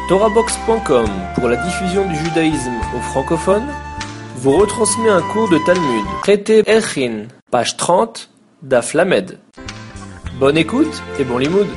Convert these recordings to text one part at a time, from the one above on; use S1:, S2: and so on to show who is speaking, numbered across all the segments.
S1: TorahBox.com, pour la diffusion du judaïsme aux francophones, vous retransmet un cours de Talmud, traité Erchin, page 30, Daf Lamed. Bonne écoute et bon limoud.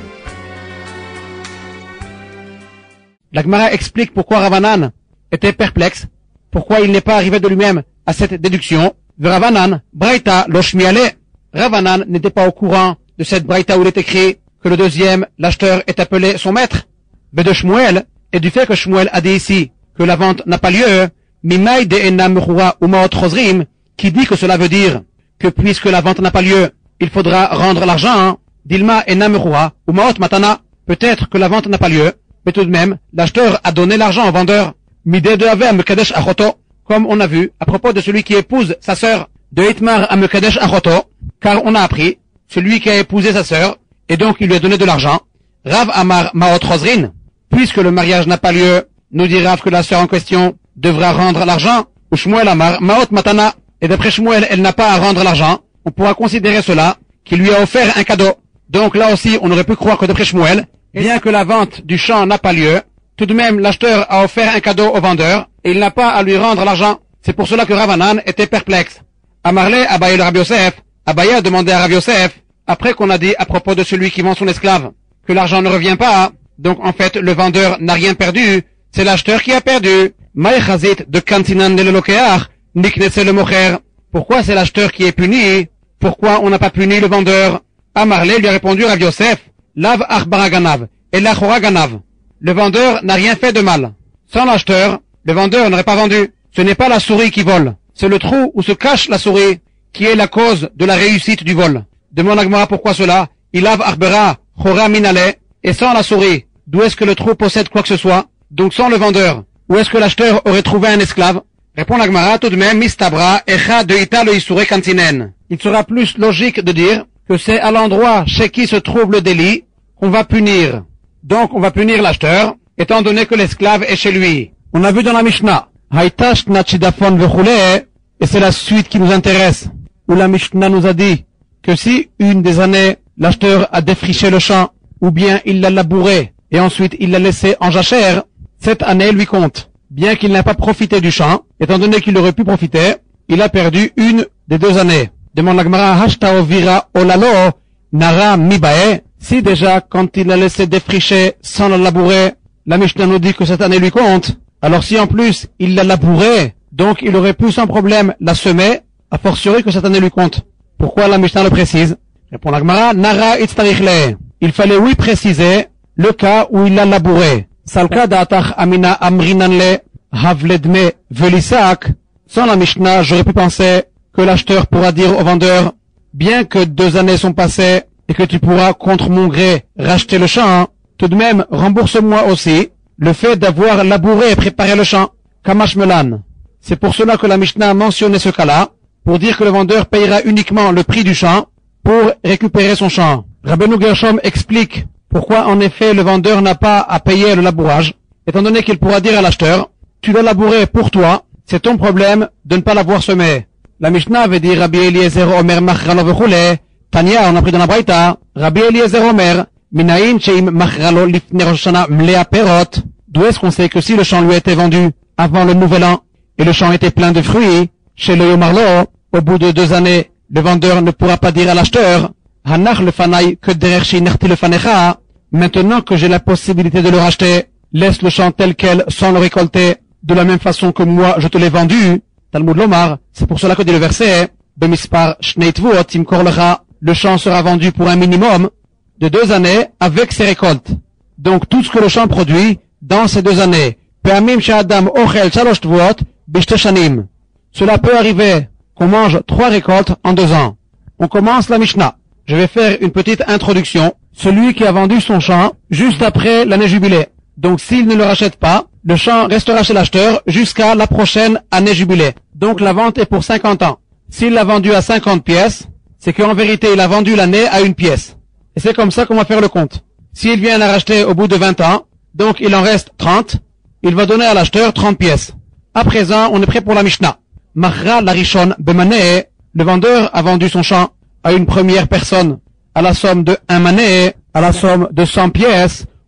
S2: La Gemara explique pourquoi Ravanan était perplexe, pourquoi il n'est pas arrivé de lui-même à cette déduction. Ravanan, Braïta, Loshmiale. Ravanan n'était pas au courant de cette Braïta où il est écrit que le deuxième, l'acheteur, est appelé son maître. Mais de Shmuel, et du fait que Shmuel a dit ici que la vente n'a pas lieu, Mimai de Enam Mechura Umaot Chozrim, qui dit que cela veut dire que puisque la vente n'a pas lieu, il faudra rendre l'argent. Dilma Enam Mechura Umaot Matana. Peut-être que la vente n'a pas lieu, mais tout de même, l'acheteur a donné l'argent au vendeur. Midé de Ave Amekadesh Achoto, comme on a vu à propos de celui qui épouse sa sœur, de Hitmar Amekadesh Achoto, car on a appris, celui qui a épousé sa sœur, et donc il lui a donné de l'argent. Rav Amar Maot Chozrin, puisque le mariage n'a pas lieu, nous dit Rav que la sœur en question devra rendre l'argent, ou Shmuel Amar Maot Matana, et d'après Shmuel, elle n'a pas à rendre l'argent, on pourra considérer cela qu'il lui a offert un cadeau. Donc là aussi, on aurait pu croire que d'après Shmuel, bien que la vente du champ n'a pas lieu, tout de même l'acheteur a offert un cadeau au vendeur, et il n'a pas à lui rendre l'argent. C'est pour cela que Ravanan était perplexe. Amarle Abaye le Rav Yosef, Abaye a demandé à Rav Yosef, après qu'on a dit à propos de celui qui vend son esclave, que l'argent ne revient pas, donc en fait le vendeur n'a rien perdu, c'est l'acheteur qui a perdu. Maïchazit de Kantinan de l'Elokeach, Niknetse le Mocher. Pourquoi c'est l'acheteur qui est puni? Pourquoi on n'a pas puni le vendeur? Amarle lui a répondu Rav Yosef, Lav Achbaraganav, et Lachoraganav. Le vendeur n'a rien fait de mal. Sans l'acheteur, le vendeur n'aurait pas vendu. Ce n'est pas la souris qui vole, c'est le trou où se cache la souris qui est la cause de la réussite du vol. Demande à Gemara pourquoi cela. Ilav Arbera, Chora Minale, et sans la souris, d'où est-ce que le trou possède quoi que ce soit? Donc sans le vendeur, où est-ce que l'acheteur aurait trouvé un esclave? Répond la Gemara tout de même, Mistabra, Echa de Ita le Isure Kantinen. Il sera plus logique de dire que c'est à l'endroit chez qui se trouve le délit qu'on va punir. Donc on va punir l'acheteur, étant donné que l'esclave est chez lui. On a vu dans la Mishnah, Haïtash Nachidafon Vechule, et c'est la suite qui nous intéresse, où la Mishnah nous a dit que si une des années, l'acheteur a défriché le champ, ou bien il l'a labouré, et ensuite il l'a laissé en jachère, cette année lui compte. Bien qu'il n'a pas profité du champ, étant donné qu'il aurait pu profiter, il a perdu une des 2 années. Demande la Gemara, Hashtao Vira Olalo, Nara Mibae. Si déjà, quand il l'a laissé défricher sans le labourer, la Mishnah nous dit que cette année lui compte, alors si en plus il l'a labouré, donc il aurait pu sans problème la semer, a fortiori que cette année lui compte. Pourquoi la Mishnah le précise? Répond la Gemara, Nara Itztarichle. Il fallait oui préciser le cas où il l'a labouré. Salka da'atach amina amrinanle havledme velisak. Sans la Mishnah, j'aurais pu penser que l'acheteur pourra dire au vendeur, bien que 2 années sont passées et que tu pourras contre mon gré racheter le champ, tout de même rembourse-moi aussi le fait d'avoir labouré et préparé le champ. Kamash Melan. C'est pour cela que la Mishnah a mentionné ce cas-là, pour dire que le vendeur payera uniquement le prix du champ pour récupérer son champ. Rabbeinu Gershom explique pourquoi en effet le vendeur n'a pas à payer le labourage, étant donné qu'il pourra dire à l'acheteur, tu l'as labouré pour toi, c'est ton problème de ne pas l'avoir semé. La Mishnah avait dit Rabbi Eliezer Omer Machralo vechule, Tania, on a pris dans la Braïta, Rabbi Eliezer Omer, Minaïn sheim Machralo lifne Rosh Hashanah mlea perot. D'où est-ce qu'on sait que si le champ lui a été vendu avant le nouvel an, et le champ était plein de fruits, chez le Yomarlo, au bout de 2 années, le vendeur ne pourra pas dire à l'acheteur, Hanach le fanai que dererchi nerti le fanecha, maintenant que j'ai la possibilité de le racheter, laisse le champ tel quel sans le récolter, de la même façon que moi je te l'ai vendu. Talmud Lomar, c'est pour cela que dit le verset, Bemispar shnei tvuot timkor lecha, le champ sera vendu pour un minimum de 2 années avec ses récoltes. Donc tout ce que le champ produit dans ces 2 années, Pe'amim she'adam ochel shalosh tvuot b'shte shanim. Cela peut arriver qu'on mange 3 récoltes en 2 ans. On commence la Mishnah. Je vais faire une petite introduction. Celui qui a vendu son champ juste après l'année jubilée. Donc s'il ne le rachète pas, le champ restera chez l'acheteur jusqu'à la prochaine année jubilée. Donc la vente est pour 50 ans. S'il l'a vendu à 50 pièces, c'est qu'en vérité il a vendu l'année à 1 pièce. Et c'est comme ça qu'on va faire le compte. S'il vient la racheter au bout de 20 ans, donc il en reste 30, il va donner à l'acheteur 30 pièces. À présent, on est prêt pour la Mishnah. Machra larishon bemané, le vendeur a vendu son champ à une première personne à la somme de 1 mané, à la somme de 100 pièces,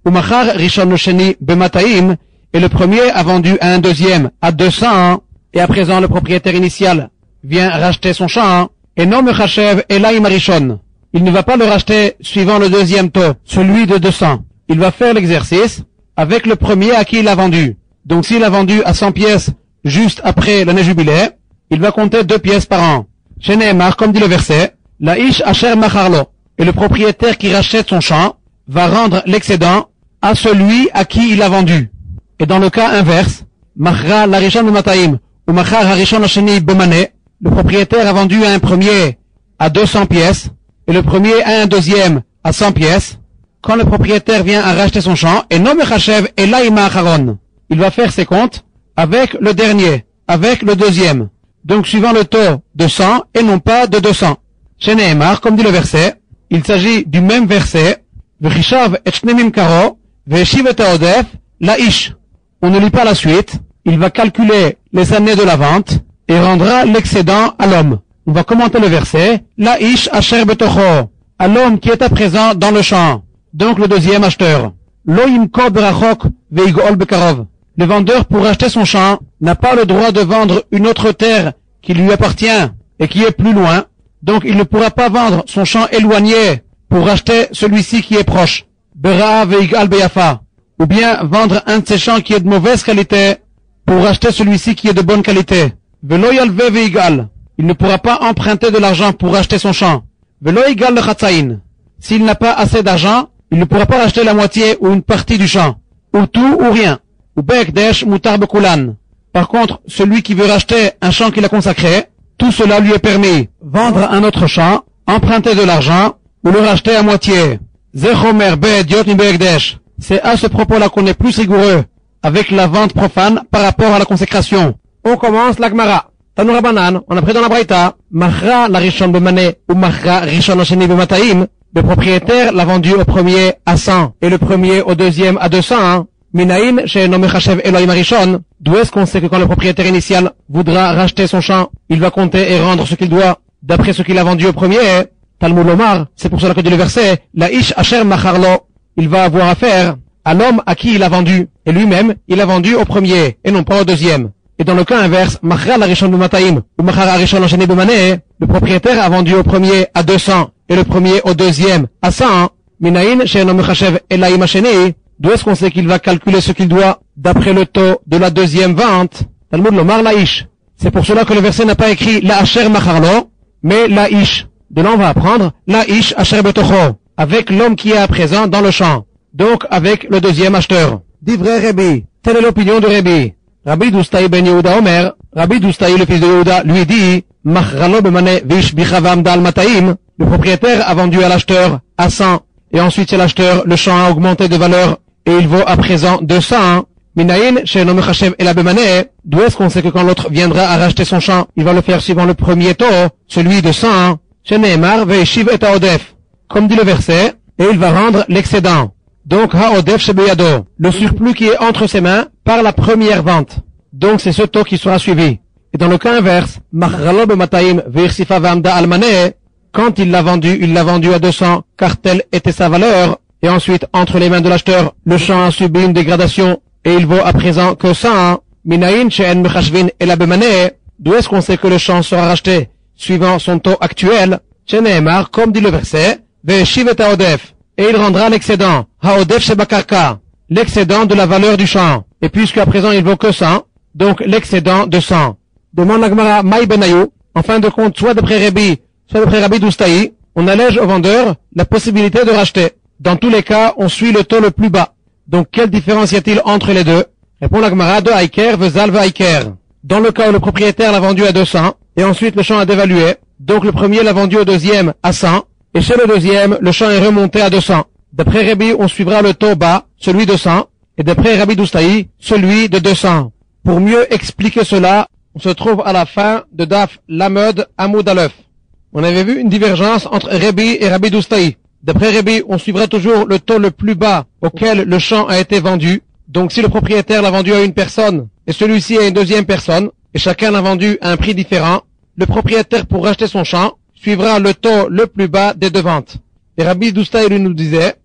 S2: ou machar rishon le sheni bemataim, et le premier a vendu à un deuxième à 200, et à présent le propriétaire initial vient racheter son champ, et non mechachev elaim arishon. Il ne va pas le racheter suivant le deuxième taux, celui de 200. Il va faire l'exercice avec le premier à qui il a vendu. Donc s'il a vendu à 100 pièces juste après l'année jubilé, il va compter 2 pièces par an. Chez Nehemar, comme dit le verset, la ish asher macharlo, et le propriétaire qui rachète son champ va rendre l'excédent à celui à qui il a vendu. Et dans le cas inverse, machra la rishon b'mataim ou machar harishon hasheni b'mane, le propriétaire a vendu à un premier à 200 pièces et le premier à un deuxième à 100 pièces. Quand le propriétaire vient à racheter son champ, et non mechachev elaima acharon, il va faire ses comptes avec le dernier, avec le deuxième. Donc suivant le taux de 100 et non pas de 200. Chez Nehemar, comme dit le verset, il s'agit du même verset, V'chishav et shnemim karo, v'eshiv et haodef, la ish. On ne lit pas la suite, il va calculer les années de la vente et rendra l'excédent à l'homme. On va commenter le verset, la ish asher betocho, à l'homme qui est à présent dans le champ. Donc le deuxième acheteur. Lo yimko berachok veigol bekarov. Le vendeur, pour acheter son champ, n'a pas le droit de vendre une autre terre qui lui appartient et qui est plus loin. Donc il ne pourra pas vendre son champ éloigné pour acheter celui-ci qui est proche. Bera veigal beyafa. Ou bien vendre un de ses champs qui est de mauvaise qualité pour acheter celui-ci qui est de bonne qualité. Velo yalve veigal. Il ne pourra pas emprunter de l'argent pour acheter son champ. Velo yigal le chatzain. S'il n'a pas assez d'argent, il ne pourra pas racheter la moitié ou une partie du champ. Ou tout ou rien. Ou bekdesh mutar bekulan. Par contre, celui qui veut racheter un champ qu'il a consacré, tout cela lui est permis. Vendre un autre champ, emprunter de l'argent, ou le racheter à moitié. Zechomer bediot mi bekdesh. C'est à ce propos-là qu'on est plus rigoureux avec la vente profane par rapport à la consécration. On commence la Gemara. Tanu Rabbanan, on a pris dans la Braïta, Machra la rishon bemane ou Machra rishon hasheni bemataim. Le propriétaire l'a vendu au premier à 100 et le premier au deuxième à 200. Minaïn chez Nomechachev Elohim Arishon. D'où est-ce qu'on sait que quand le propriétaire initial voudra racheter son champ, il va compter et rendre ce qu'il doit d'après ce qu'il a vendu au premier? Talmud Lomar, c'est pour cela que dit le verset, la ish asher macharlo. Il va avoir affaire à l'homme à qui il a vendu, et lui-même, il a vendu au premier, et non pas au deuxième. Et dans le cas inverse, machra la rishon b'mataim, ou machar harishon hasheni b'mane, le propriétaire a vendu au premier à 200, et le premier au deuxième à 100, minaïn she'eno mechachev elaim hasheni, d'où est-ce qu'on sait qu'il va calculer ce qu'il doit d'après le taux de la deuxième vente? Talmud Lomar la ish. C'est pour cela que le verset n'a pas écrit la asher macharlo, mais la ish. De là on va apprendre la ish asher betocho, avec l'homme qui est à présent dans le champ. Donc avec le deuxième acheteur. Divrei Rabbi. Telle est l'opinion de Rabbi. Rabbi Doustaï ben Yehuda Omer. Rabbi Doustaï, le fils de Yehuda, lui dit, Machralo bemane vish bichavam dal mataim. Le propriétaire a vendu à l'acheteur à 100. Et ensuite chez l'acheteur, le champ a augmenté de valeur et il vaut à présent 200. Minaïn chez Nomechachev et la bemane. D'où est-ce qu'on sait que quand l'autre viendra à racheter son champ, il va le faire suivant le premier taux, celui de 100. Chez Nehemar veishiv et haodef. Comme dit le verset, et il va rendre l'excédent. Donc, haodef shebeyado, le surplus qui est entre ses mains par la première vente. Donc, c'est ce taux qui sera suivi. Et dans le cas inverse, machralo b'mataim ve'irsifa v'amda almane, quand il l'a vendu à 200, car telle était sa valeur. Et ensuite, entre les mains de l'acheteur, le champ a subi une dégradation, et il vaut à présent que 100. Minaïn she'en mechashvin ela b'mane, d'où est-ce qu'on sait que le champ sera racheté suivant son taux actuel? Chez Nehemar, comme dit le verset, ve'eshiv et haodef, et il rendra l'excédent, haodef shebakarka, l'excédent de la valeur du champ. Et puisque à présent il vaut que 100, donc l'excédent de 100. Demande la Gemara Maï Benayou, en fin de compte, soit d'après Rabbi, soit d'après Rabbi Doustaï, on allège au vendeur la possibilité de racheter. Dans tous les cas, on suit le taux le plus bas. Donc quelle différence y a-t-il entre les deux? Répond la Gemara de Aiker vezal ve'Aiker. Dans le cas où le propriétaire l'a vendu à 200, et ensuite le champ a dévalué, donc le premier l'a vendu au deuxième à 100, et chez le deuxième, le champ est remonté à 200. D'après Rabbi, on suivra le taux bas, celui de 100, et d'après Rabbi Doustaï, celui de 200. Pour mieux expliquer cela, on se trouve à la fin de Daf Lamed Amoud Aleph. On avait vu une divergence entre Rabbi et Rabbi Doustaï. D'après Rabbi, on suivra toujours le taux le plus bas auquel le champ a été vendu. Donc si le propriétaire l'a vendu à une personne, et celui-ci à une deuxième personne, et chacun l'a vendu à un prix différent, le propriétaire pour racheter son champ suivra le taux le plus bas des deux ventes. Et Rabbi Doustaï lui nous disait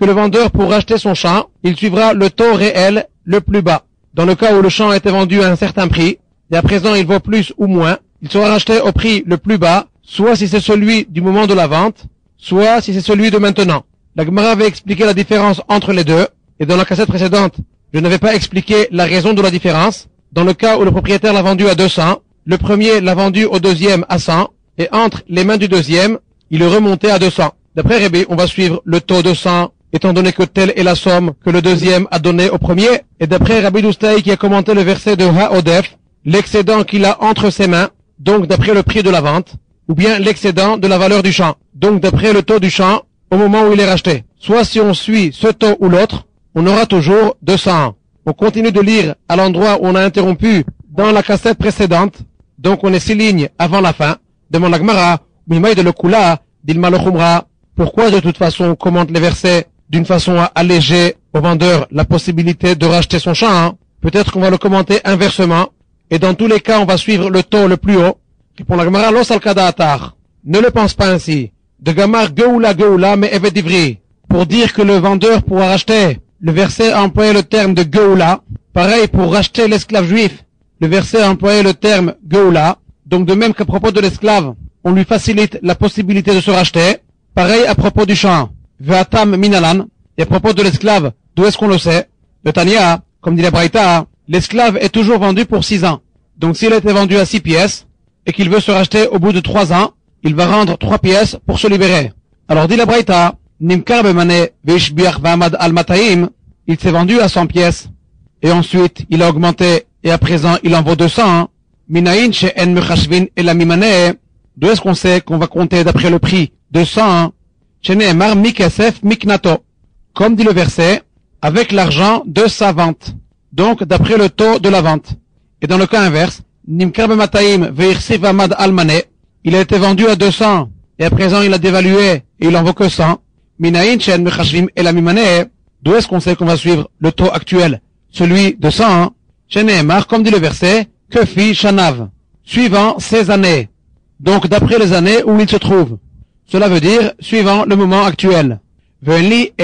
S2: que le vendeur, pour racheter son champ, il suivra le taux réel le plus bas. Dans le cas où le champ a été vendu à un certain prix, et à présent il vaut plus ou moins, il sera racheté au prix le plus bas, soit si c'est celui du moment de la vente, soit si c'est celui de maintenant. La Gemara avait expliqué la différence entre les deux, et dans la cassette précédente, je n'avais pas expliqué la raison de la différence. Dans le cas où le propriétaire l'a vendu à 200, le premier l'a vendu au deuxième à 100, et entre les mains du deuxième, il est remonté à 200. D'après Rebbe, on va suivre le taux de 100, étant donné que telle est la somme que le deuxième a donnée au premier. Et d'après Rabbi Doustay qui a commenté le verset de Ha'odef, l'excédent qu'il a entre ses mains, donc d'après le prix de la vente, ou bien l'excédent de la valeur du champ, donc d'après le taux du champ au moment où il est racheté. Soit si on suit ce taux ou l'autre, on aura toujours 200. On continue de lire à l'endroit où on a interrompu dans la cassette précédente, donc on est 6 lignes avant la fin. Demande la Gemara, Mimaï de le Kula, d'Ilma le Khumra. Pourquoi de toute façon on commente les versets d'une façon à alléger au vendeur la possibilité de racheter son champ? Peut-être qu'on va le commenter inversement, et dans tous les cas on va suivre le taux le plus haut. Répond la Gemara, Los al-Kada atar. Ne le pense pas ainsi. De Gamar Geoula mais Evet Ivri. Pour dire que le vendeur pourra racheter, le verset a employé le terme de Geoula. Pareil pour racheter l'esclave juif. Le verset a employé le terme Geoula. Donc de même qu'à propos de l'esclave, on lui facilite la possibilité de se racheter. Pareil à propos du champ. Ve'atam minalan. Et à propos de l'esclave, d'où est-ce qu'on le sait? Le Tania, comme dit la Braïta, l'esclave est toujours vendu pour 6 ans. Donc s'il a été vendu à 6 pièces, et qu'il veut se racheter au bout de 3 ans, il va rendre 3 pièces pour se libérer. Alors dit la Braïta, Nimkar bemane veishbiach v'amad al mataim, il s'est vendu à 100 pièces. Et ensuite, il a augmenté, et à présent, il en vaut 200. Minaïn she'en mechashvin elamimane. D'où est-ce qu'on sait qu'on va compter d'après le prix 200? Shene'emar mikesef miknato. Comme dit le verset, avec l'argent de sa vente. Donc, d'après le taux de la vente. Et dans le cas inverse, Nimkar bemataim veirsiv amad almane. Il a été vendu à 200, et à présent il a dévalué, et il en vaut que 100. Minaïn she'en mechashvin elamimane. D'où est-ce qu'on sait qu'on va suivre le taux actuel? Celui de 100. Shene'emar, comme dit le verset, que fit Shanav, suivant ces années. Donc d'après les années où il se trouve. Cela veut dire suivant le moment actuel. Et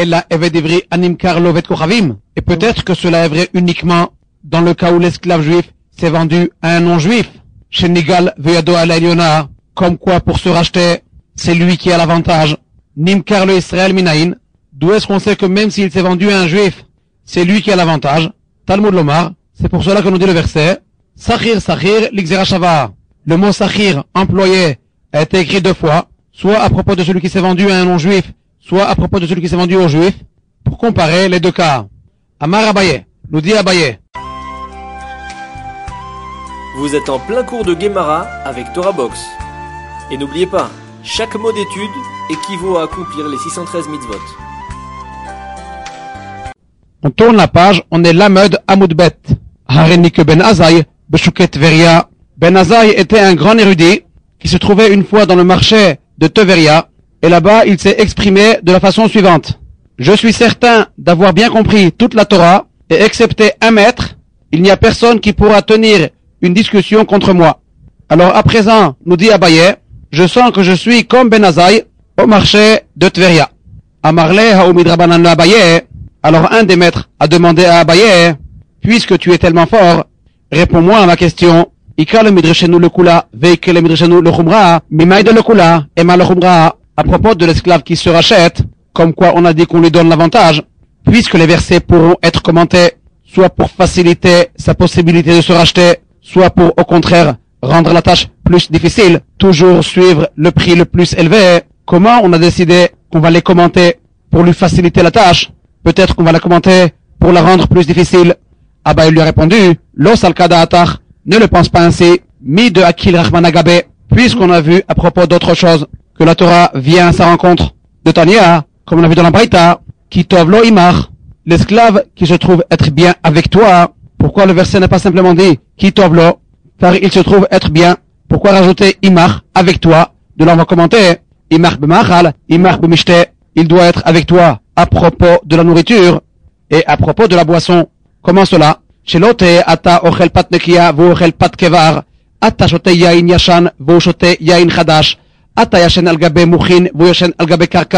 S2: peut-être que cela est vrai uniquement dans le cas où l'esclave juif s'est vendu à un non-juif. Chez Nigal Veyado Alayona, comme quoi pour se racheter, c'est lui qui a l'avantage. Nimkar le Israël Minaïn, d'où est-ce qu'on sait que même s'il s'est vendu à un juif, c'est lui qui a l'avantage. Talmud Lomar, c'est pour cela que nous dit le verset, Sachir Sachir l'Ixera Shava. Le mot Sachir employé a été écrit 2 fois, soit à propos de celui qui s'est vendu à un non-juif, soit à propos de celui qui s'est vendu au juif, pour comparer les 2 cas. Amar Abaye, nous dit Abaye.
S1: Vous êtes en plein cours de Gemara avec Torah Box. Et n'oubliez pas, chaque mot d'étude équivaut à accomplir les 613 mitzvot.
S2: On tourne la page, on est Lamed Amoudbet. Harenik Ben Azaï, Beshuket Veria. Ben Azaï était un grand érudit qui se trouvait une fois dans le marché de Teveria, et là-bas il s'est exprimé de la façon suivante. Je suis certain d'avoir bien compris toute la Torah, et excepté un maître, il n'y a personne qui pourra tenir une discussion contre moi. Alors à présent, nous dit Abaye, je sens que je suis comme Ben Azaï au marché de Tveria. Amarle Haoumid Rabbanan Abaye. Alors un des maîtres a demandé à Abaye, puisque tu es tellement fort, réponds-moi à ma question. Ika le midreshenu le kula, veike le midreshenu le khumra, mimaï de le kula, ema le khumra. À propos de l'esclave qui se rachète, comme quoi on a dit qu'on lui donne l'avantage, puisque les versets pourront être commentés, soit pour faciliter sa possibilité de se racheter, soit pour, au contraire, rendre la tâche plus difficile, toujours suivre le prix le plus élevé. Comment on a décidé qu'on va les commenter pour lui faciliter la tâche? Peut-être qu'on va la commenter pour la rendre plus difficile. Abba lui a répondu, Los al-Kada atar, ne le pense pas ainsi, mi de Akil Rahman Agabe, puisqu'on a vu à propos d'autre chose, que la Torah vient à sa rencontre de Tania, comme on a vu dans la Braïta, qui tov lo imar, l'esclave qui se trouve être bien avec toi. Pourquoi le verset n'a pas simplement dit qui tov lo, car il se trouve être bien. Pourquoi rajouter imar avec toi? De là on va commenter, imar b'machal, imar b'mishte, il doit être avec toi à propos de la nourriture et à propos de la boisson. Comment cela? Shelote ata ochel pat nekia vo ochel pat kevar, ata shote yain yashan vo shote yain chadash, ata yashen al gabe mukhin vo yashen al gabe karka.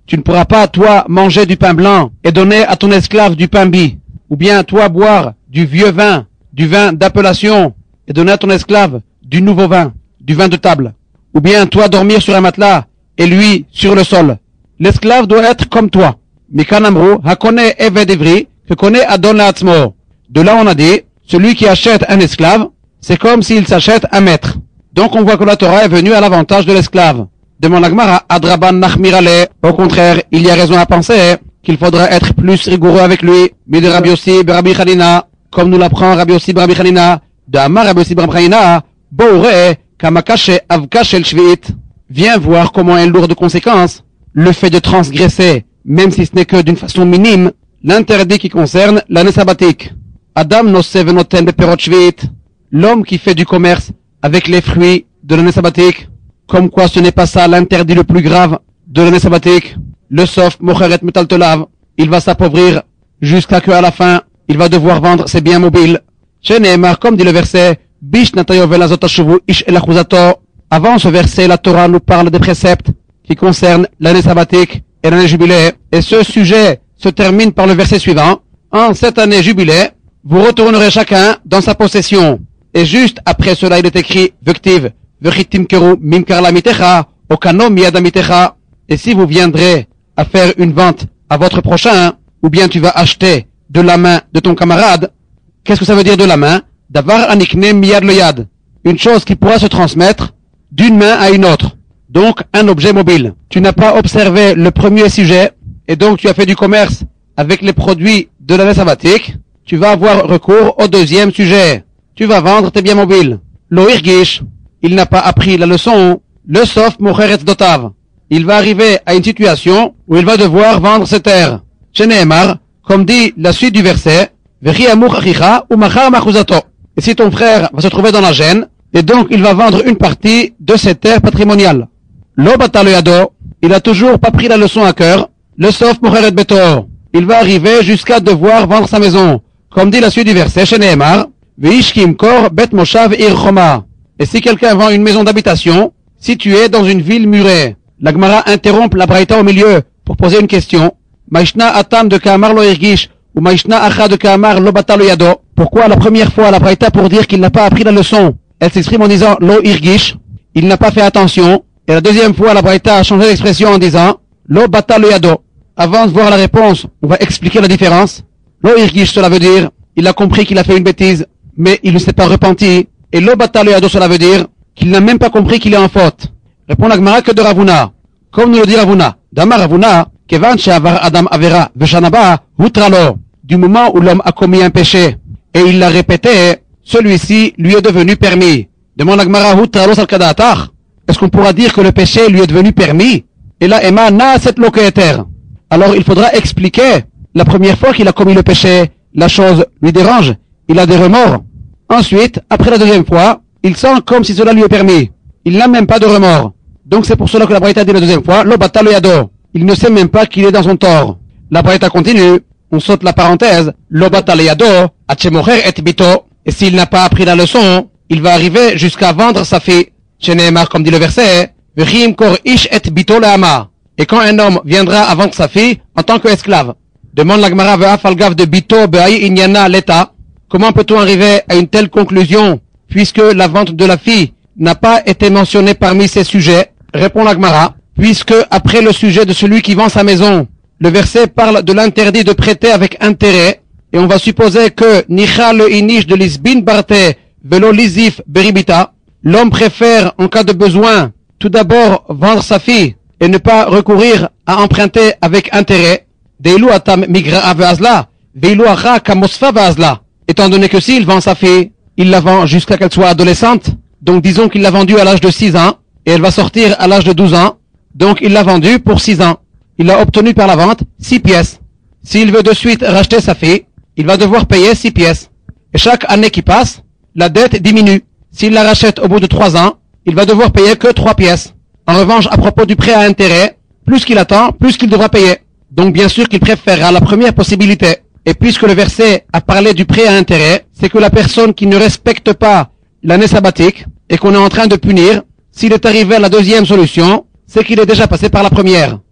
S2: Tu ne pourras pas, toi, manger du pain blanc et donner à ton esclave du pain bis, ou bien, toi, boire du vieux vin, du vin d'appellation, et donner à ton esclave du nouveau vin, du vin de table, ou bien, toi, dormir sur un matelas et lui sur le sol. L'esclave doit être comme toi. Mikan Amrou, Hakone Eved Ivri, que connaît Adon La'atzmo. De là, on a dit, celui qui achète un esclave, c'est comme s'il s'achète un maître. Donc on voit que la Torah est venue à l'avantage de l'esclave. Demande la Gemara, Adraban Nachmirale. Au contraire, il y a raison à penser qu'il faudra être plus rigoureux avec lui. Mide Rabbi Yossi Rabbi Chanina, comme nous l'apprend Rabbi Yossi Rabbi Chanina, de Amar Rabbi Yossi Rabbi Chanina, Boure, Kamakache Avkash El Shvit. Viens voir comment est lourd de conséquences le fait de transgresser, même si ce n'est que d'une façon minime, l'interdit qui concerne l'année sabbatique. Adam Nosev Noten Beperot Shvit, l'homme qui fait du commerce avec les fruits de l'année sabbatique, comme quoi ce n'est pas ça l'interdit le plus grave de l'année sabbatique. Le sof Mocheret Metaltelav, il va s'appauvrir jusqu'à que à la fin, il va devoir vendre ses biens mobiles. Chez Nehemar, comme dit le verset, Bish Natayo Velazot Ashuvu Ish Elachuzato. Avant ce verset, la Torah nous parle des préceptes qui concernent l'année sabbatique et l'année jubilée. Et ce sujet se termine par le verset suivant. En cette année jubilée, vous retournerez chacun dans sa possession. Et juste après cela, il est écrit, Vektiv, Vechitimkeru Mimkarla Mitecha, Okano Miyada Mitecha. Et si vous viendrez à faire une vente à votre prochain, ou bien tu vas acheter de la main de ton camarade, qu'est-ce que ça veut dire de la main? Davar Anikne Miyad Loyad. Une chose qui pourra se transmettre d'une main à une autre. Donc, un objet mobile. Tu n'as pas observé le premier sujet, et donc tu as fait du commerce avec les produits de l'année sabbatique. Tu vas avoir recours au deuxième sujet. Tu vas vendre tes biens mobiles. Lo irgish, il n'a pas appris la leçon. Le sof mocheret dotav. Il va arriver à une situation où il va devoir vendre ses terres. Chez Nehemar, comme dit la suite du verset, Vechi amur achicha ou machar machuzato. Et si ton frère va se trouver dans la gêne, et donc il va vendre une partie de ses terres patrimoniales. Lo batalo yado, il a toujours pas pris la leçon à cœur. Le sof mocheret betor. Il va arriver jusqu'à devoir vendre sa maison. Comme dit la suite du verset chez Nehemar, Veishkim kor bet moshav ir choma. Et si quelqu'un vend une maison d'habitation située dans une ville murée, la Gemara interrompt la Braïta au milieu pour poser une question. Maishna atam de Kamar lo irgish ou Maishna acha de Kamar lo batalo yado. Pourquoi la première fois la Braïta pour dire qu'il n'a pas appris la leçon, elle s'exprime en disant lo irgish, il n'a pas fait attention. Et la deuxième fois la Braïta a changé d'expression en disant lo batalo yado. Avant de voir la réponse, on va expliquer la différence. Lo irgish, cela veut dire, il a compris qu'il a fait une bêtise, mais il ne s'est pas repenti. Et lo batalo yado, cela veut dire qu'il n'a même pas compris qu'il est en faute. Répond la Gemara que de Ravuna. Comme nous le dit Ravuna. Dama Ravuna, kevan she'avar Adam avera veshanaba hutralo. Du moment où l'homme a commis un péché, et il l'a répété, celui-ci lui est devenu permis. Demande la Gemara hutralo salkadatar. Est-ce qu'on pourra dire que le péché lui est devenu permis? Et là, Emma na set loketer. Alors il faudra expliquer. La première fois qu'il a commis le péché, la chose lui dérange. Il a des remords. Ensuite, après la deuxième fois, il sent comme si cela lui est permis. Il n'a même pas de remords. Donc c'est pour cela que la Braïta dit la deuxième fois, lo batalo yado. Il ne sait même pas qu'il est dans son tort. La Braïta continue, on saute la parenthèse, lo batalo yado, achemocher et bito. Et s'il n'a pas appris la leçon, il va arriver jusqu'à vendre sa fille. Chez Nehemar, comme dit le verset, v'chim kor ish et bito le'ama. Et quand un homme viendra à vendre sa fille en tant qu'esclave, demande la Gemara ve'afalgav de bito be'aï inyana l'État. Comment peut-on arriver à une telle conclusion, puisque la vente de la fille n'a pas été mentionnée parmi ces sujets? Répond la Gemara, puisque après le sujet de celui qui vend sa maison, le verset parle de l'interdit de prêter avec intérêt, et on va supposer que Nicha le inish de l'isbin barte velo lisif beribita, l'homme préfère en cas de besoin tout d'abord vendre sa fille et ne pas recourir à emprunter avec intérêt. Deilu atam migra aveazla, veilu acha kamosfa veazla. Étant donné que s'il vend sa fille, il la vend jusqu'à qu'elle soit adolescente. Donc disons qu'il l'a vendue à l'âge de 6 ans, et elle va sortir à l'âge de 12 ans. Donc il l'a vendue pour 6 ans. Il a obtenu par la vente 6 pièces. S'il veut de suite racheter sa fille, il va devoir payer 6 pièces. Et chaque année qui passe, la dette diminue. S'il la rachète au bout de 3 ans, il va devoir payer que 3 pièces. En revanche, à propos du prêt à intérêt, plus qu'il attend, plus qu'il devra payer. Donc bien sûr qu'il préférera la première possibilité. Et puisque le verset a parlé du prêt à intérêt, c'est que la personne qui ne respecte pas l'année sabbatique et qu'on est en train de punir, s'il est arrivé à la deuxième solution, c'est qu'il est déjà passé par la première.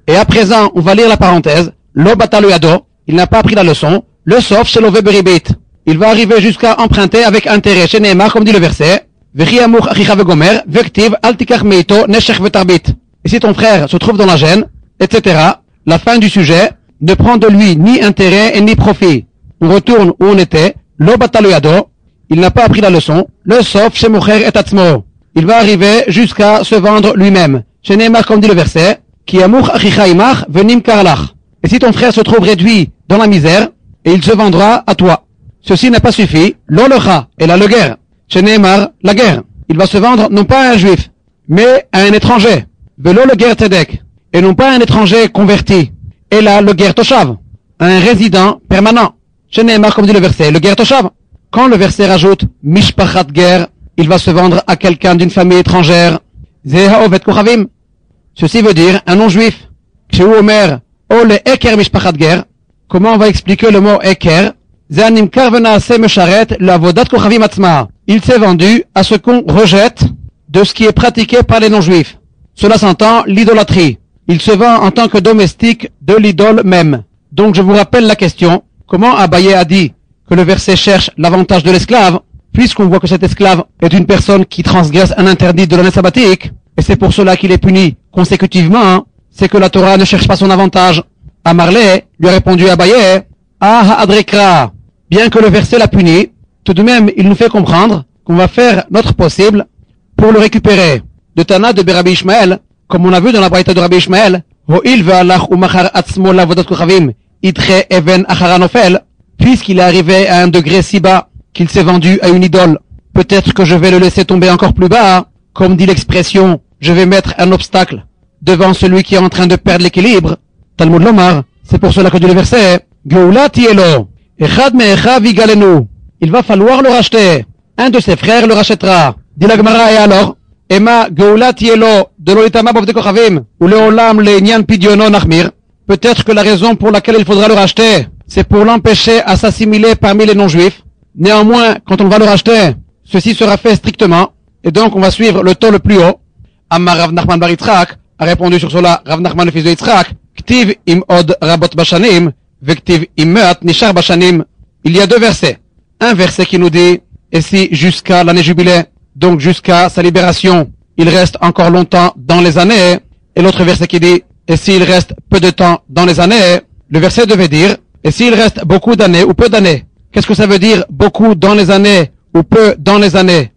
S2: Et à présent, on va lire la parenthèse. Lo batalo yado, il n'a pas appris la leçon. Le sof chez l'ové beribit. Il va arriver jusqu'à emprunter avec intérêt chez Neymar, comme dit le verset. Vechi amour achicha vegomer, vektiv altikach meito neshech vetarbit. Et si ton frère se trouve dans la gêne, etc. La fin du sujet, ne prend de lui ni intérêt et ni profit. On retourne où on était. Lo batalo yado, il n'a pas appris la leçon. Le sof chez mocher et atzmo. Il va arriver jusqu'à se vendre lui-même. Chez Neymar, comme dit le verset. Ki amour achicha imach venim karlach. Et si ton frère se trouve réduit dans la misère, et il se vendra à toi. Ceci n'a pas suffi. L'olocha, et là le guerre. Chez Neymar, la guerre. Il va se vendre non pas à un juif, mais à un étranger. Velo le guerre tedek. Et non pas à un étranger converti. Et là, le guerre toshav. À un résident permanent. Chez Neymar, comme dit le verset, le guerre toshav. Quand le verset rajoute mishpachat guerre, il va se vendre à quelqu'un d'une famille étrangère. Zeha ovet kochavim. Ceci veut dire un non-juif. Chez Omer, ole eker mishpachat guerre. Comment on va expliquer le mot eker? Zeanim karvena se mesharet la vodat kochavim atzma. Il s'est vendu à ce qu'on rejette de ce qui est pratiqué par les non-juifs. Cela s'entend l'idolâtrie. Il se vend en tant que domestique de l'idole même. Donc je vous rappelle la question. Comment Abaye a dit que le verset cherche l'avantage de l'esclave, puisqu'on voit que cet esclave est une personne qui transgresse un interdit de l'année sabbatique, et c'est pour cela qu'il est puni consécutivement, c'est que la Torah ne cherche pas son avantage. Amarlé lui a répondu Abaye, Ah adrekra, bien que le verset l'a puni, tout de même il nous fait comprendre qu'on va faire notre possible pour le récupérer. De Tana de Rabbi Ishmael, comme on a vu dans la braïta de Rabbi Ishmael, Ho'il ve'alach u'machar atzmo lavodat kochavim, itre even acharanofel, puisqu'il est arrivé à un degré si bas qu'il s'est vendu à une idole. Peut-être que je vais le laisser tomber encore plus bas, comme dit l'expression, je vais mettre un obstacle devant celui qui est en train de perdre l'équilibre. Talmud Lomar, c'est pour cela que dit le verset, Geoula tielo, echad me'echa vigalenu. Il va falloir le racheter. Un de ses frères le rachètera. Dit la Gemara, et alors? Ema Geoula tielo, de l'olitama bovde kochavim, ou le olam le nyan pidiono nachmir. Peut-être que la raison pour laquelle il faudra le racheter, c'est pour l'empêcher à s'assimiler parmi les non-juifs. Néanmoins, quand on va le racheter, ceci sera fait strictement, et donc on va suivre le taux le plus haut. Ammar Rav Nachman bar Yitzhak a répondu sur cela, Rav Nachman le fils de Yitzhak, Ktiv im od rabot bashanim, vektiv im meat nishar bashanim. Il y a deux versets. Un verset qui nous dit, et si jusqu'à l'année jubilée, donc jusqu'à sa libération, il reste encore longtemps dans les années, et l'autre verset qui dit, et s'il reste peu de temps dans les années, le verset devait dire, et s'il reste beaucoup d'années ou peu d'années. Qu'est-ce que ça veut dire beaucoup dans les années ou peu dans les années?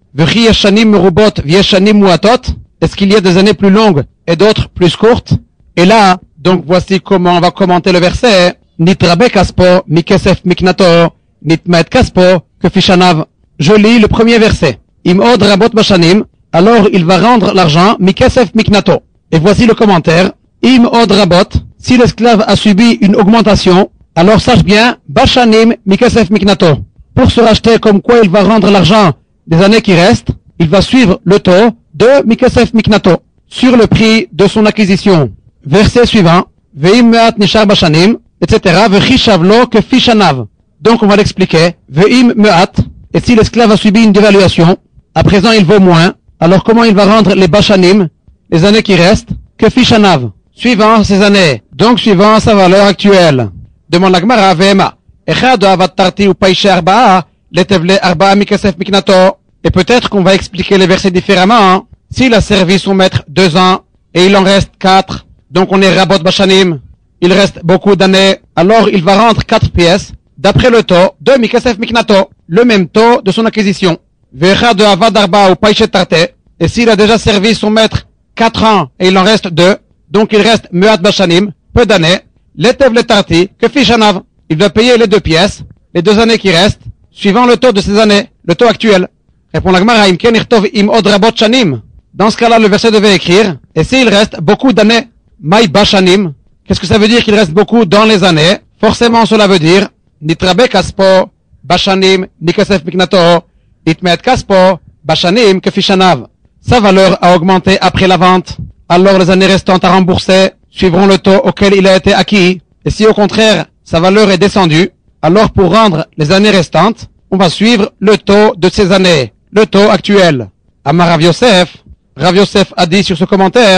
S2: Est-ce qu'il y a des années plus longues et d'autres plus courtes? Et là, donc voici comment on va commenter le verset. Nitrabe kaspo mikesef miknato nitmet kaspo kefishanav. Je lis le premier verset. Imod rabot bashanim. Alors il va rendre l'argent mikesef miknato. Et voici le commentaire. Imod rabot. Si l'esclave a subi une augmentation, alors sache bien, bashanim mikesef miknato. Pour se racheter comme quoi il va rendre l'argent des années qui restent, il va suivre le taux de mikesef miknato sur le prix de son acquisition. Verset suivant. Veim meat nishar bashanim, etc. Vechishavlo kefishanav. Donc on va l'expliquer. Veim meat. Et si l'esclave a subi une dévaluation, à présent il vaut moins, alors comment il va rendre les bashanim, les années qui restent, kefishanav, suivant ces années, donc suivant sa valeur actuelle. Demande la Gemara, Vema. Echad avat tarti ou païché arba'a, letevle arba'a mikesef miknato. Et peut-être qu'on va expliquer les versets différemment, hein. S'il a servi son maître 2 ans, et il en reste 4, donc on est rabot bashanim, il reste beaucoup d'années, alors il va rendre 4 pièces, d'après le taux de mikesef miknato, le même taux de son acquisition. Vechad avad arba'a ou païché tarte, et s'il a déjà servi son maître 4 ans, et il en reste 2, donc il reste meat bashanim, peu d'années, Letev le tarti, que fishanav. Il va payer les 2 pièces, les 2 années qui restent, suivant le taux de ces années, le taux actuel. Répond la Gemara, im ken irtov im od rabot shanim. Dans ce cas-là, le verset devait écrire, et s'il reste beaucoup d'années, mai bashanim. Qu'est-ce que ça veut dire qu'il reste beaucoup dans les années? Forcément, cela veut dire, nitrabe kaspo, bashanim, nikasef miknato, itmet kaspo, bashanim, que fishanav. Sa valeur a augmenté après la vente. Alors les années restantes à rembourser suivront le taux auquel il a été acquis. Et si au contraire, sa valeur est descendue, alors pour rendre les années restantes, on va suivre le taux de ces années, le taux actuel. Amar Rav Yosef a dit sur ce commentaire,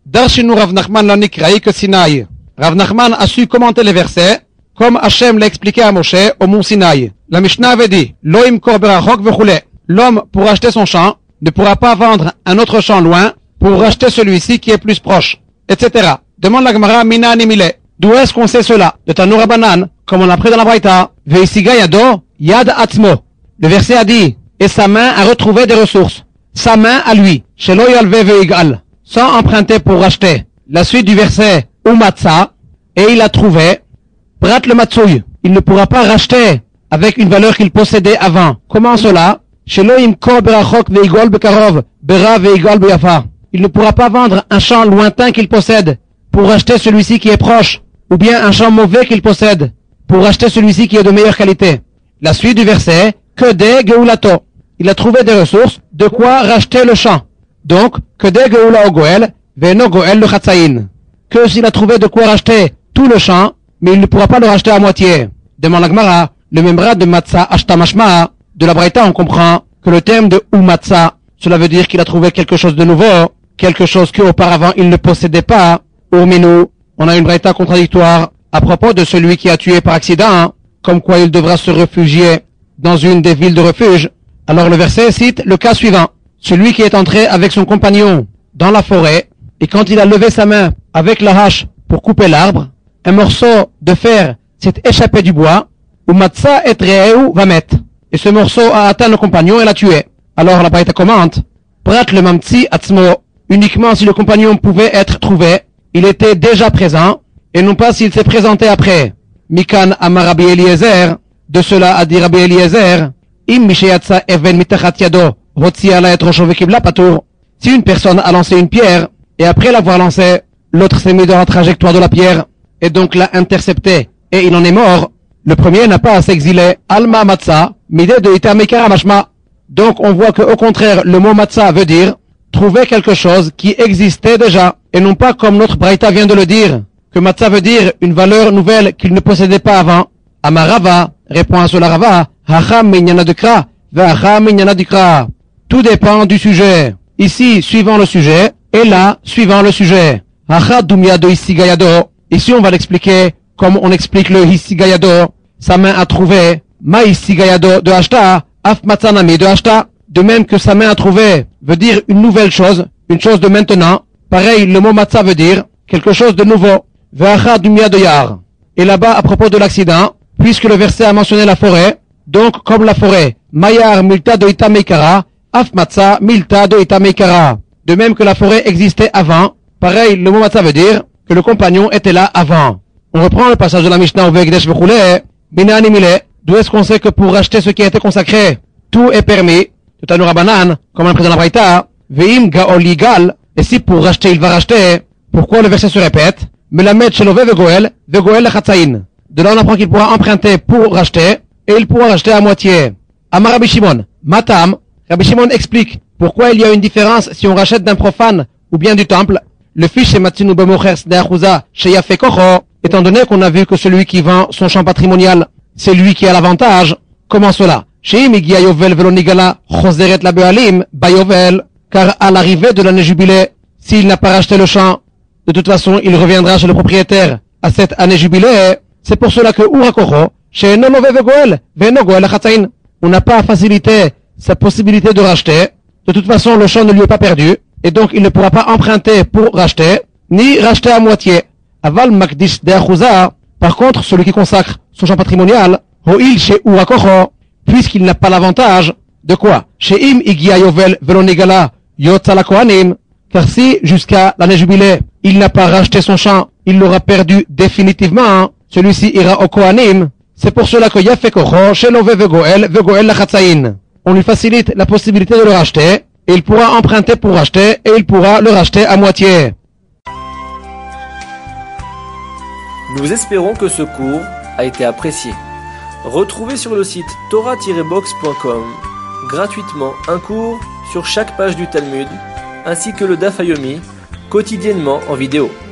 S2: Darshinu Rav Nachman l'Anikraï que Sinaï. Rav Nachman a su commenter les versets comme Hachem l'a expliqué à Moshe au mont Sinaï. La Mishnah avait dit Loim kor berachok vechule. L'homme, pour acheter son champ, ne pourra pas vendre un autre champ loin pour racheter celui-ci qui est plus proche, etc. Demande la Gemara Mina Animile. D'où est-ce qu'on sait cela? De Tanur Rabbanan, comme on l'a appris dans la Braïta. Veisiga yado yad atzmo. Le verset a dit et sa main a retrouvé des ressources. Sa main à lui, shelo yalve veigal, sans emprunter pour racheter. La suite du verset umatza, et il a trouvé prat le matsouy. Il ne pourra pas racheter avec une valeur qu'il possédait avant. Comment cela? Shelo imko berachok veigol bekarov bera veigal beyafa. Il ne pourra pas vendre un champ lointain qu'il possède pour racheter celui-ci qui est proche, ou bien un champ mauvais qu'il possède pour racheter celui-ci qui est de meilleure qualité. La suite du verset, que de geulato. Il a trouvé des ressources, de quoi racheter le champ. Donc, que de geula ogoel, veno goel le chatzaïn. Que s'il a trouvé de quoi racheter tout le champ, mais il ne pourra pas le racheter à moitié. Demande la Gemara, le membra de matzah ashtamashma, de la Braïta on comprend que le terme de umatza, cela veut dire qu'il a trouvé quelque chose de nouveau, quelque chose qu'auparavant il ne possédait pas. Urminu, on a une Braïta contradictoire à propos de celui qui a tué par accident, comme quoi il devra se réfugier dans une des villes de refuge. Alors le verset cite le cas suivant. Celui qui est entré avec son compagnon dans la forêt, et quand il a levé sa main avec la hache pour couper l'arbre, un morceau de fer s'est échappé du bois, umatza et re'eu vamet. Et ce morceau a atteint le compagnon et l'a tué. Alors la Braïta commente, prat le mamtsi atzmo, uniquement si le compagnon pouvait être trouvé, il était déjà présent, et non pas s'il s'est présenté après. Mikan amar Rabbi Eliezer, de cela a dit Rabbi Eliezer, im misheyatsa even mitachat yado, hotzi ala et rosho vekibla patour. Si une personne a lancé une pierre, et après l'avoir lancée, l'autre s'est mis dans la trajectoire de la pierre, et donc l'a intercepté, et il en est mort, le premier n'a pas à s'exiler. Alma matza, mide de ita mekara mashma. Donc on voit que au contraire, le mot matza veut dire trouver quelque chose qui existait déjà, et non pas comme notre Braïta vient de le dire, que matza veut dire une valeur nouvelle qu'il ne possédait pas avant. Amarava, répond à cela Rava, hacham minyana de kra, v'acham minyana de kra. Tout dépend du sujet. Ici, suivant le sujet, et là, suivant le sujet. Hacha dumya de hissigayado. Ici, on va l'expliquer comme on explique le hissigayado. Sa main a trouvé, ma hissigayado de ashta, af matsanami de ashta. De même que sa main a trouvé veut dire une nouvelle chose, une chose de maintenant. Pareil, le mot matza veut dire quelque chose de nouveau. V'acha dumya de yar. Et là-bas, à propos de l'accident, puisque le verset a mentionné la forêt, donc comme la forêt, mayar milta de ita meikara, af matza milta de ita meikara. De même que la forêt existait avant, pareil, le mot matza veut dire que le compagnon était là avant. On reprend le passage de la Mishnah au Vegdesh Vechule, Binani Mile, d'où est-ce qu'on sait que pour racheter ce qui a été consacré, tout est permis, de Tanur Rabbanan, comme un président de la Braïta, Veim Gaoligal, et si pour racheter il va racheter, pourquoi le verset se répète, Melamed Shelove Vegoel, Vegoel Lechatzaïn. De là on apprend qu'il pourra emprunter pour racheter, et il pourra racheter à moitié. Amar Rabbi Shimon, Matam, Rabbi Shimon explique pourquoi il y a une différence si on rachète d'un profane ou bien du temple. Le fiche chez Matsinu Bemocher Sdeachuza chez Yafe Kocho, étant donné qu'on a vu que celui qui vend son champ patrimonial, c'est lui qui a l'avantage. Comment cela? Chez Migia Yovel Velonigala Choseret la Bealim Bayovel, car à l'arrivée de l'année jubilée, s'il n'a pas racheté le champ, de toute façon il reviendra chez le propriétaire à cette année jubilée. C'est pour cela que Urakocho, chez Nolove Vegoel, Venogoel Achatzain, on n'a pas à faciliter sa possibilité de racheter. De toute façon, le champ ne lui est pas perdu, et donc il ne pourra pas emprunter pour racheter, ni racheter à moitié. Aval Makdish Deachuza, par contre, celui qui consacre son champ patrimonial, Ho'il chez Urakocho, puisqu'il n'a pas l'avantage, de quoi? Chez Im Igia Yovel Velonigala Yotzala Kohanim, car si, jusqu'à l'année jubilée, il n'a pas racheté son champ, il l'aura perdu définitivement, celui-ci ira au Kohanim. C'est pour cela que Yafe Kocho, Shelove Vegoel, Vegoel Lachatzaïn. On lui facilite la possibilité de le racheter, et il pourra emprunter pour racheter, et il pourra le racheter à moitié.
S1: Nous espérons que ce cours a été apprécié. Retrouvez sur le site torah-box.com gratuitement un cours sur chaque page du Talmud, ainsi que le Daf Yomi, quotidiennement en vidéo.